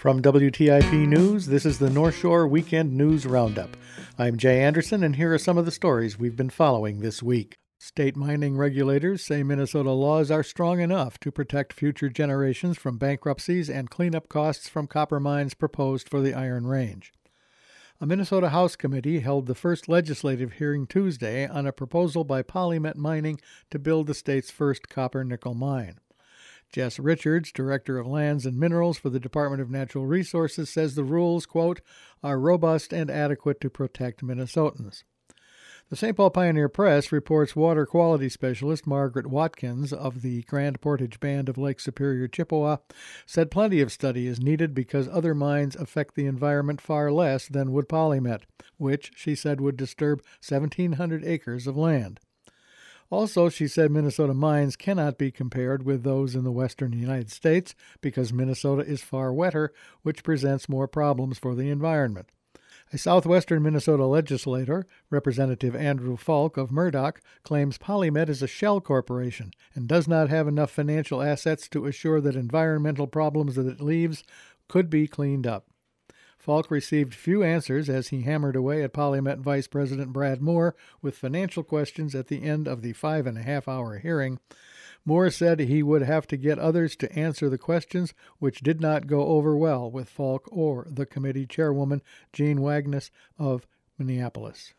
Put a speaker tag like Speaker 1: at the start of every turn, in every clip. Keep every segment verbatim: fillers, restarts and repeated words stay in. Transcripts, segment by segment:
Speaker 1: From W T I P News, this is the North Shore Weekend News Roundup. I'm Jay Anderson, and here are some of the stories we've been following this week. State mining regulators say Minnesota laws are strong enough to protect future generations from bankruptcies and cleanup costs from copper mines proposed for the Iron Range. A Minnesota House committee held the first legislative hearing Tuesday on a proposal by PolyMet Mining to build the state's first copper-nickel mine. Jess Richards, Director of Lands and Minerals for the Department of Natural Resources, says the rules, quote, are robust and adequate to protect Minnesotans. The Saint Paul Pioneer Press reports water quality specialist Margaret Watkins of the Grand Portage Band of Lake Superior, Chippewa, said plenty of study is needed because other mines affect the environment far less than would PolyMet, which, she said, would disturb seventeen hundred acres of land. Also, she said Minnesota mines cannot be compared with those in the western United States because Minnesota is far wetter, which presents more problems for the environment. A southwestern Minnesota legislator, Representative Andrew Falk of Murdoch, claims PolyMet is a shell corporation and does not have enough financial assets to assure that environmental problems that it leaves could be cleaned up. Falk received few answers as he hammered away at PolyMet Vice President Brad Moore with financial questions at the end of the five-and-a-half-hour hearing. Moore said he would have to get others to answer the questions, which did not go over well with Falk or the committee chairwoman, Jean Wagnes of Minneapolis.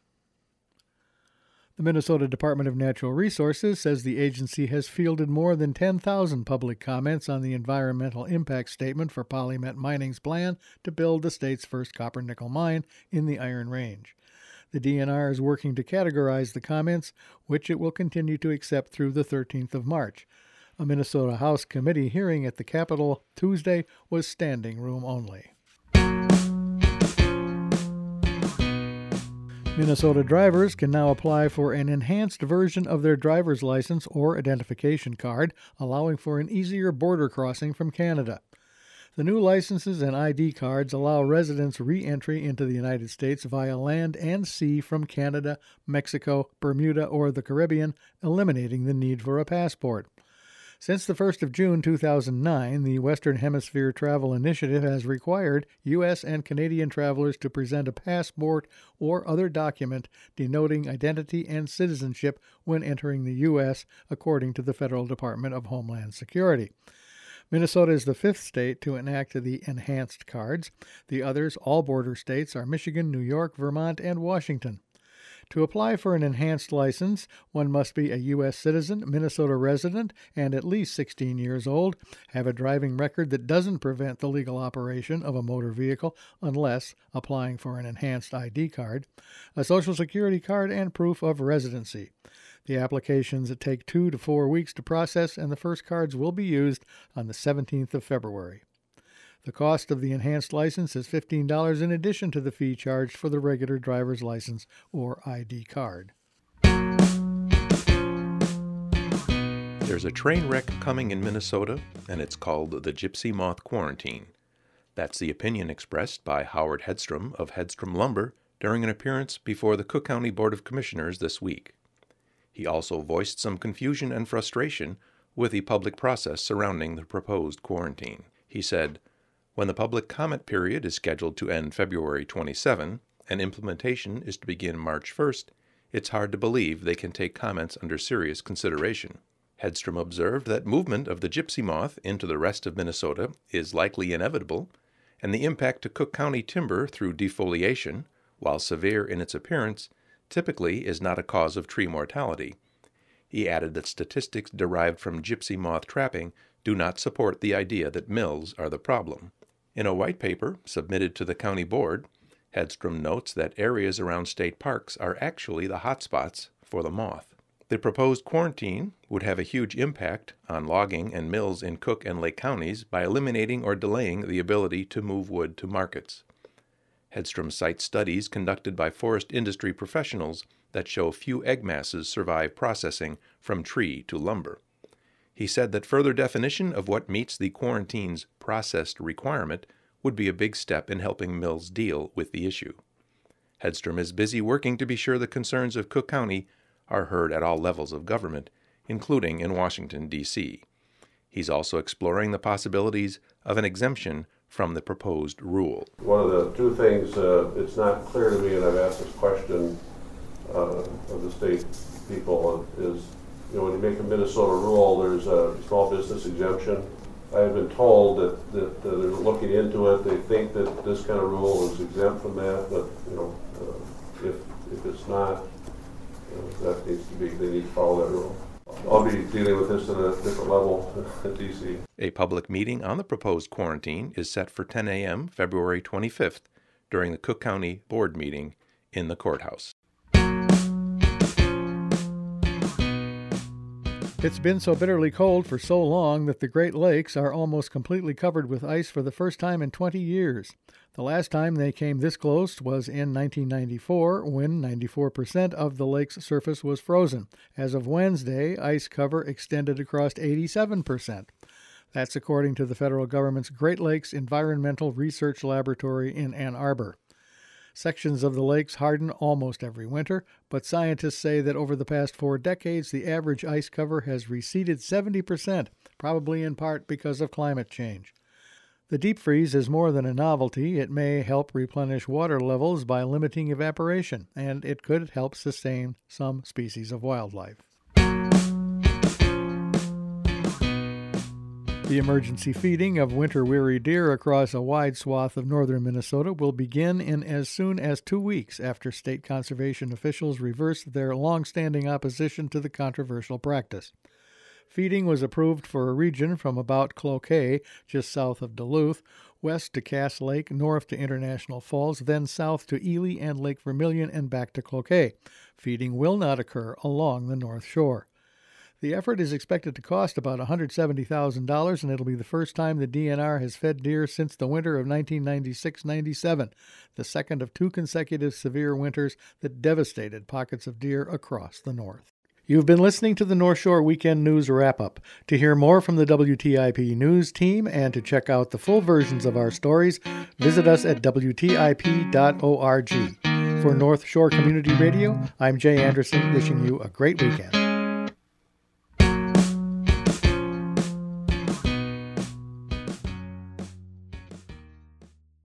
Speaker 1: The Minnesota Department of Natural Resources says the agency has fielded more than ten thousand public comments on the environmental impact statement for PolyMet Mining's plan to build the state's first copper-nickel mine in the Iron Range. The D N R is working to categorize the comments, which it will continue to accept through the thirteenth of March. A Minnesota House committee hearing at the Capitol Tuesday was standing room only. Minnesota drivers can now apply for an enhanced version of their driver's license or identification card, allowing for an easier border crossing from Canada. The new licenses and I D cards allow residents re-entry into the United States via land and sea from Canada, Mexico, Bermuda, or the Caribbean, eliminating the need for a passport. Since the first of June two thousand nine, the Western Hemisphere Travel Initiative has required U S and Canadian travelers to present a passport or other document denoting identity and citizenship when entering the U S, according to the Federal Department of Homeland Security. Minnesota is the fifth state to enact the enhanced cards. The others, all border states, are Michigan, New York, Vermont, and Washington. To apply for an enhanced license, one must be a U S citizen, Minnesota resident, and at least sixteen years old, have a driving record that doesn't prevent the legal operation of a motor vehicle unless applying for an enhanced I D card, a Social Security card, and proof of residency. The applications take two to four weeks to process, and the first cards will be used on the seventeenth of February. The cost of the enhanced license is fifteen dollars in addition to the fee charged for the regular driver's license or I D card.
Speaker 2: There's a train wreck coming in Minnesota, and it's called the Gypsy Moth Quarantine. That's the opinion expressed by Howard Hedstrom of Hedstrom Lumber during an appearance before the Cook County Board of Commissioners this week. He also voiced some confusion and frustration with the public process surrounding the proposed quarantine. He said, when the public comment period is scheduled to end February twenty-seventh and implementation is to begin March first, it's hard to believe they can take comments under serious consideration. Hedstrom observed that movement of the gypsy moth into the rest of Minnesota is likely inevitable, and the impact to Cook County timber through defoliation, while severe in its appearance, typically is not a cause of tree mortality. He added that statistics derived from gypsy moth trapping do not support the idea that mills are the problem. In a white paper submitted to the county board, Hedstrom notes that areas around state parks are actually the hotspots for the moth. The proposed quarantine would have a huge impact on logging and mills in Cook and Lake counties by eliminating or delaying the ability to move wood to markets. Hedstrom cites studies conducted by forest industry professionals that show few egg masses survive processing from tree to lumber. He said that further definition of what meets the quarantine's processed requirement would be a big step in helping mills deal with the issue. Hedstrom is busy working to be sure the concerns of Cook County are heard at all levels of government, including in Washington, D C He's also exploring the possibilities of an exemption from the proposed rule.
Speaker 3: One of the two things, uh, it's not clear to me, and I've asked this question uh, of the state people, is, you know, when you make a Minnesota rule, there's a small business exemption. I have been told that, that, that they're looking into it. They think that this kind of rule is exempt from that, but, you know, uh, if, if it's not, uh, that needs to be, they need to follow that rule. I'll be dealing with this at a different level at D C.
Speaker 2: A public meeting on the proposed quarantine is set for ten a.m. February twenty-fifth during the Cook County Board meeting in the courthouse.
Speaker 1: It's been so bitterly cold for so long that the Great Lakes are almost completely covered with ice for the first time in twenty years. The last time they came this close was in nineteen ninety-four, when ninety-four percent of the lake's surface was frozen. As of Wednesday, ice cover extended across eighty-seven percent. That's according to the federal government's Great Lakes Environmental Research Laboratory in Ann Arbor. Sections of the lakes harden almost every winter, but scientists say that over the past four decades, the average ice cover has receded seventy percent, probably in part because of climate change. The deep freeze is more than a novelty. It may help replenish water levels by limiting evaporation, and it could help sustain some species of wildlife. The emergency feeding of winter-weary deer across a wide swath of northern Minnesota will begin in as soon as two weeks after state conservation officials reversed their long-standing opposition to the controversial practice. Feeding was approved for a region from about Cloquet, just south of Duluth, west to Cass Lake, north to International Falls, then south to Ely and Lake Vermilion and back to Cloquet. Feeding will not occur along the North Shore. The effort is expected to cost about one hundred seventy thousand dollars, and it'll be the first time the D N R has fed deer since the winter of nineteen ninety-six ninety-seven, the second of two consecutive severe winters that devastated pockets of deer across the north. You've been listening to the North Shore Weekend News Wrap-Up. To hear more from the W T I P News team and to check out the full versions of our stories, visit us at W T I P dot org. For North Shore Community Radio, I'm Jay Anderson, wishing you a great weekend.